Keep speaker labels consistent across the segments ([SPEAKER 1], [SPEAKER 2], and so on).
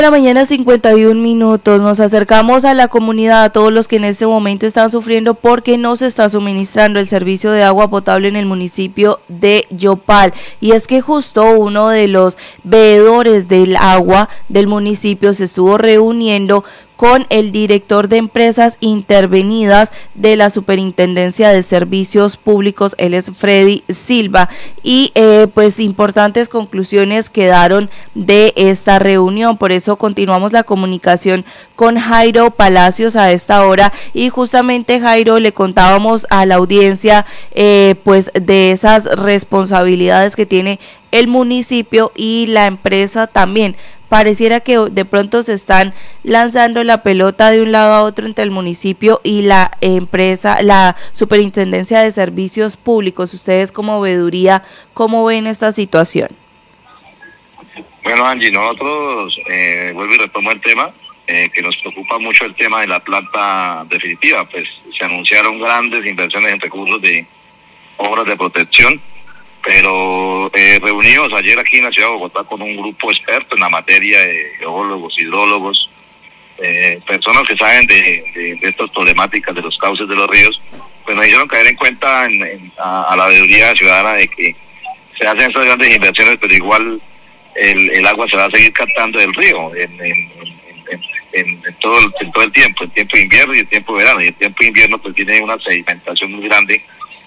[SPEAKER 1] De la mañana 51 minutos, nos acercamos a la comunidad, a todos los que en este momento están sufriendo porque no se está suministrando el servicio de agua potable en el municipio de Yopal, y es que justo uno de los veedores del agua del municipio se estuvo reuniendo con el director de empresas intervenidas de la Superintendencia de Servicios Públicos, él es Freddy Silva, y pues importantes conclusiones quedaron de esta reunión. Por eso continuamos la comunicación con Jairo Palacios a esta hora, y justamente, Jairo, le contábamos a la audiencia pues de esas responsabilidades que tiene el municipio y la empresa también. Pareciera que de pronto se están lanzando la pelota de un lado a otro entre el municipio y la empresa, la Superintendencia de Servicios Públicos. Ustedes como veeduría, ¿cómo ven esta situación?
[SPEAKER 2] Bueno, Angie, nosotros, vuelvo y retomo el tema, que nos preocupa mucho el tema de la planta definitiva. Pues se anunciaron grandes inversiones en recursos de obras de protección, pero reunidos ayer aquí en la ciudad de Bogotá con un grupo experto en la materia de geólogos, hidrólogos, personas que saben de estas problemáticas de los cauces de los ríos, pues nos hicieron caer en cuenta a la veeduría ciudadana de que se hacen estas grandes inversiones, pero igual el agua se va a seguir captando del río en todo el tiempo de invierno y el tiempo de verano. Y el tiempo de invierno pues tiene una sedimentación muy grande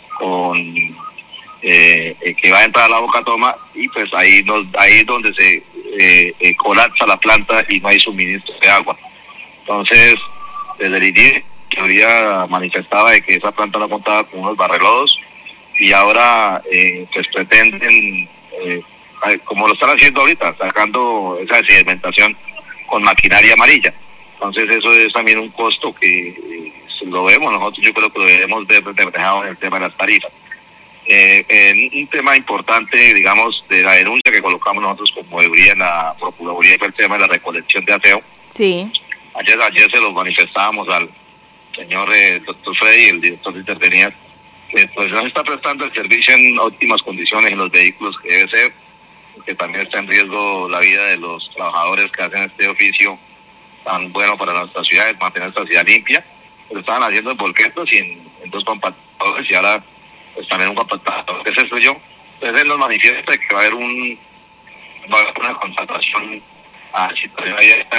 [SPEAKER 2] que va a entrar a la boca toma, y pues ahí es donde se colapsa la planta y no hay suministro de agua. Entonces, desde el inicio teoría manifestaba de que esa planta no contaba con unos barrelodos, y ahora pues pretenden, como lo están haciendo ahorita, sacando esa sedimentación con maquinaria amarilla. Entonces eso es también un costo que lo vemos nosotros, yo creo que lo debemos ver reflejado en el tema de las tarifas. Un tema importante, digamos, de la denuncia que colocamos nosotros como veeduría en la Procuraduría, fue el tema de la recolección de aseo.
[SPEAKER 1] Sí.
[SPEAKER 2] Ayer se lo manifestábamos al señor doctor Freddy, el director de intervenidas, que pues no se está prestando el servicio en óptimas condiciones en los vehículos que debe ser, que también está en riesgo la vida de los trabajadores que hacen este oficio tan bueno para nuestra ciudad, de mantener nuestra ciudad limpia. Lo estaban haciendo en volquetos y en dos compactadores, y ahora pues también un compactador que se estrelló. Entonces él nos manifiesta que va a haber una contratación a situación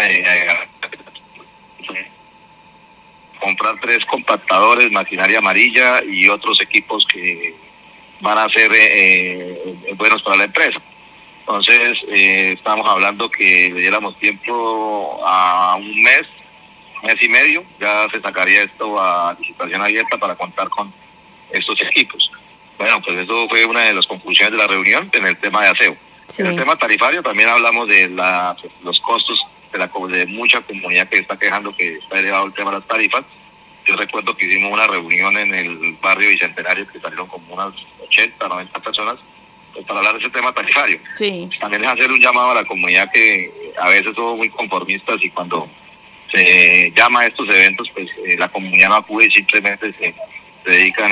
[SPEAKER 2] comprar 3 compactadores, maquinaria amarilla y otros equipos que van a ser buenos para la empresa. Entonces estamos hablando que le diéramos tiempo a un mes y medio, ya se sacaría esto a licitación abierta para contar con estos equipos. Bueno, pues eso fue una de las conclusiones de la reunión en el tema de aseo. Sí. En el tema tarifario también hablamos de los costos de mucha comunidad que está quejando que está elevado el tema de las tarifas. Yo recuerdo que hicimos una reunión en el barrio Bicentenario que salieron como unas 80, 90 personas pues para hablar de ese tema tarifario. Sí. También es hacer un llamado a la comunidad, que a veces somos muy conformistas y cuando se llama a estos eventos pues la comunidad no acude y simplemente se dedican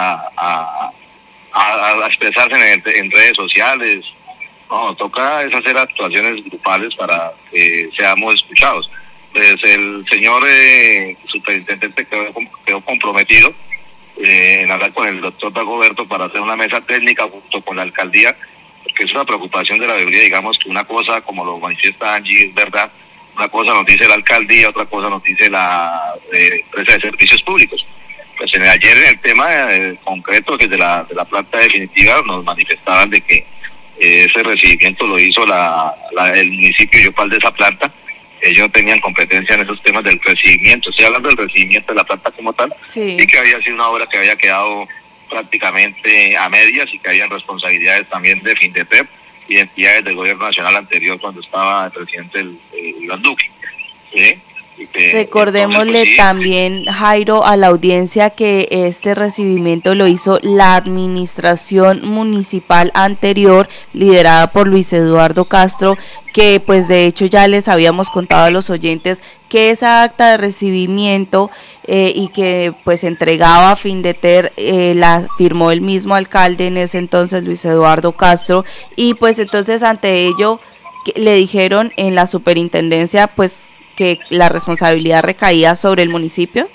[SPEAKER 2] a expresarse en redes sociales. No, toca es hacer actuaciones grupales para que seamos escuchados. Pues el señor superintendente quedó comprometido en hablar con el doctor Dagoberto para hacer una mesa técnica junto con la alcaldía, porque es una preocupación de la veeduría. Digamos que una cosa, como lo manifiesta Angie, es verdad, una cosa nos dice la alcaldía, otra cosa nos dice la empresa de servicios públicos. Pues ayer en el tema concreto que de la planta definitiva nos manifestaban de que ese recibimiento lo hizo el municipio de Yopal de esa planta. Ellos no tenían competencia en esos temas del recibimiento. Estoy hablando del recibimiento de la planta como tal, sí. Y que había sido una obra que había quedado prácticamente a medias, y que habían responsabilidades también de Findetep y de entidades del gobierno nacional anterior cuando estaba el presidente Iván Duque. ¿Sí?
[SPEAKER 1] Recordémosle entonces, pues, sí, también, Jairo, a la audiencia que este recibimiento lo hizo la administración municipal anterior, liderada por Luis Eduardo Castro, que pues de hecho ya les habíamos contado a los oyentes que esa acta de recibimiento y que pues entregaba a Findeter la firmó el mismo alcalde en ese entonces, Luis Eduardo Castro, y pues entonces ante ello que le dijeron en la superintendencia pues que la responsabilidad recaía sobre el municipio?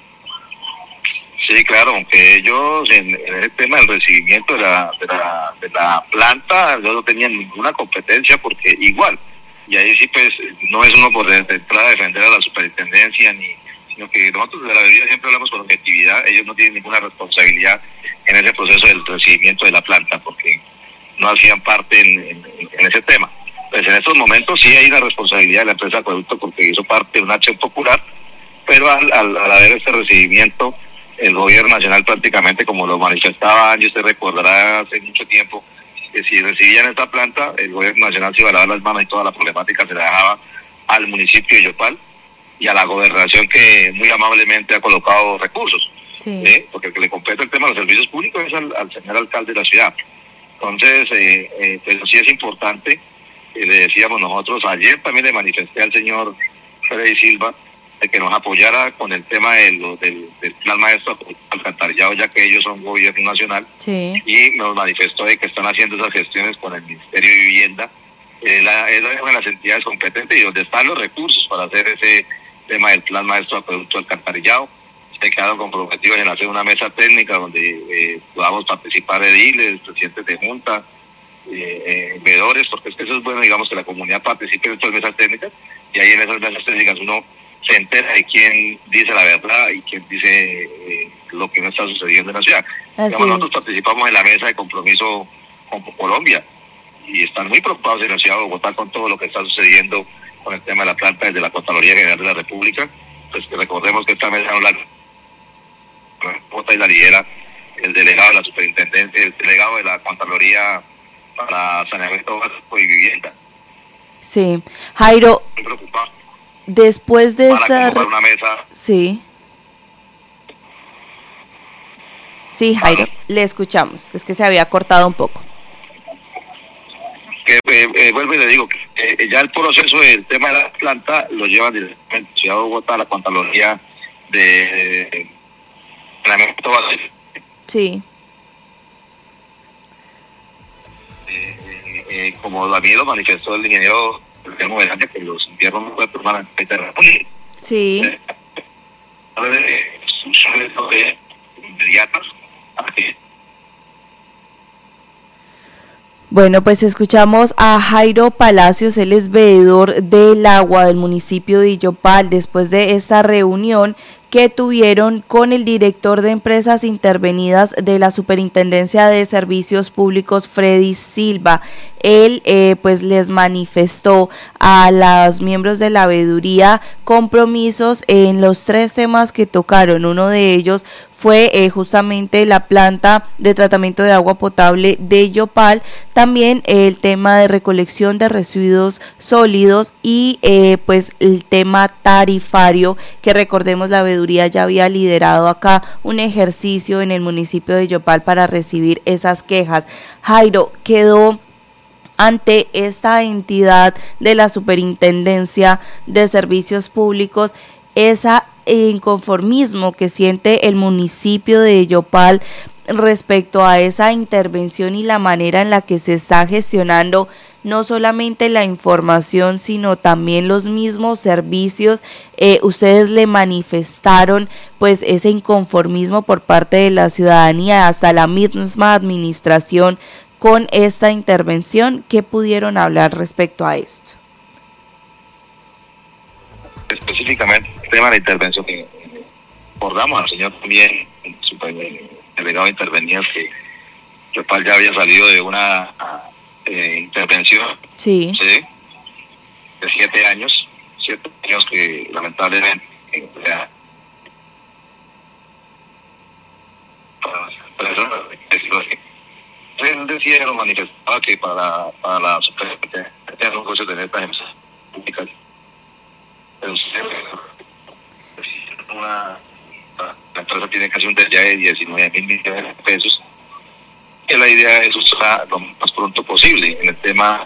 [SPEAKER 2] Sí, claro, aunque ellos en el tema del recibimiento de la planta, ellos no tenían ninguna competencia porque igual, y ahí sí pues no es uno por de entrada defender a la superintendencia, sino que nosotros de la veeduría siempre hablamos con objetividad, ellos no tienen ninguna responsabilidad en ese proceso del recibimiento de la planta porque no hacían parte en ese tema. Pues en estos momentos sí hay una responsabilidad de la empresa Acueducto porque hizo parte de una acción popular, pero al haber este recibimiento, el gobierno nacional prácticamente, como lo manifestaba y usted recordará hace mucho tiempo, que si recibían esta planta, el gobierno nacional se iba a lavar las manos y toda la problemática se la dejaba al municipio de Yopal y a la gobernación que muy amablemente ha colocado recursos,
[SPEAKER 1] sí.
[SPEAKER 2] Porque el que le compete el tema de los servicios públicos es al señor alcalde de la ciudad. Entonces, pues sí es importante, le decíamos nosotros, ayer también le manifesté al señor Freddy Silva, de que nos apoyara con el tema del plan maestro alcantarillado, ya que ellos son gobierno nacional,
[SPEAKER 1] sí.
[SPEAKER 2] Y nos manifestó de que están haciendo esas gestiones con el Ministerio de Vivienda, es una de las entidades competentes y donde están los recursos para hacer ese tema del plan maestro acueducto alcantarillado. Se quedaron comprometidos en hacer una mesa técnica donde podamos participar ediles, presidentes de junta, veedores, porque es que eso es bueno, digamos, que la comunidad participe en estas mesas técnicas y ahí en esas mesas técnicas uno se entera de quién dice la verdad y quién dice lo que no está sucediendo en la ciudad. Digamos, nosotros participamos en la mesa de compromiso con Colombia y están muy preocupados en la ciudad de Bogotá con todo lo que está sucediendo con el tema de la planta desde la Contraloría General de la República. Pues que recordemos que esta mesa no la vota y la lidera el delegado de la superintendencia, el delegado de la Contraloría para Saneamiento Básico y Vivienda.
[SPEAKER 1] Sí, Jairo,
[SPEAKER 2] muy preocupado.
[SPEAKER 1] Después de esta...
[SPEAKER 2] una mesa.
[SPEAKER 1] Sí. Sí, Jairo, le escuchamos. Es que se había cortado un poco.
[SPEAKER 2] Que vuelvo y le digo que ya el proceso del tema de la planta lo llevan directamente a Ciudad de Bogotá, la Contraloría de Saneamiento Básico.
[SPEAKER 1] Sí.
[SPEAKER 2] Como también lo manifestó el ingeniero que los inviernos no pueden permanecer terremotos.
[SPEAKER 1] Sí.
[SPEAKER 2] Inmediatas.
[SPEAKER 1] Bueno, pues escuchamos a Jairo Palacios, él es veedor del agua del municipio de Yopal, después de esta reunión que tuvieron con el director de empresas intervenidas de la Superintendencia de Servicios Públicos, Freddy Silva. Él pues les manifestó a los miembros de la veeduría compromisos en los 3 temas que tocaron. Uno de ellos fue justamente la planta de tratamiento de agua potable de Yopal, también el tema de recolección de residuos sólidos y pues el tema tarifario, que recordemos la veeduría ya había liderado acá un ejercicio en el municipio de Yopal para recibir esas quejas. Jairo, quedó ante esta entidad de la Superintendencia de Servicios Públicos esa inconformismo que siente el municipio de Yopal respecto a esa intervención y la manera en la que se está gestionando no solamente la información, sino también los mismos servicios. Ustedes le manifestaron pues ese inconformismo por parte de la ciudadanía, hasta la misma administración, con esta intervención. ¿Qué pudieron hablar respecto a esto?
[SPEAKER 2] Específicamente el tema de la intervención que acordamos al señor también, delegado de intervenidas, que Yopal ya había salido de una intervención
[SPEAKER 1] sí.
[SPEAKER 2] De 7 años que lamentablemente él decía, lo manifestaba que para la superintendencia era un negocio tener estas empresas públicas. La empresa tiene casi un día de 19.000 millones de pesos. Y la idea es usarla lo más pronto posible en el tema.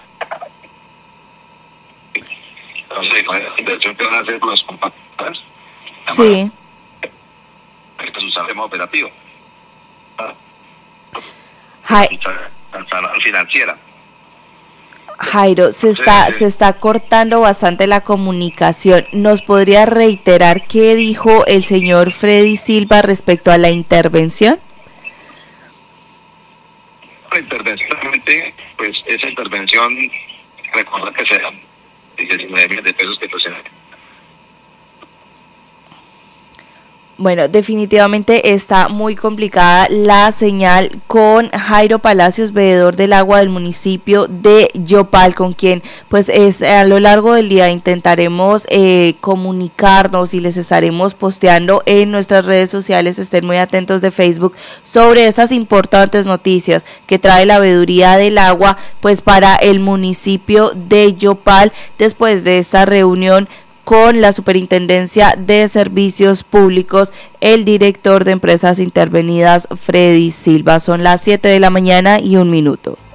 [SPEAKER 2] Entonces, con esa inversión que van a hacer los compactadores,
[SPEAKER 1] sí,
[SPEAKER 2] es usar el tema operativo. Financiera.
[SPEAKER 1] Jairo, se está cortando bastante la comunicación. ¿Nos podría reiterar qué dijo el señor Freddy Silva respecto a la intervención?
[SPEAKER 2] La intervención, pues esa intervención, recuerda que serán 19 millones de pesos que presentan.
[SPEAKER 1] Bueno, definitivamente está muy complicada la señal con Jairo Palacios, veedor del agua del municipio de Yopal, con quien pues a lo largo del día intentaremos comunicarnos y les estaremos posteando en nuestras redes sociales. Estén muy atentos de Facebook sobre esas importantes noticias que trae la veeduría del agua pues para el municipio de Yopal después de esta reunión con la Superintendencia de Servicios Públicos, el director de Empresas Intervenidas, Freddy Silva. Son las 7 de la mañana y 1 minuto.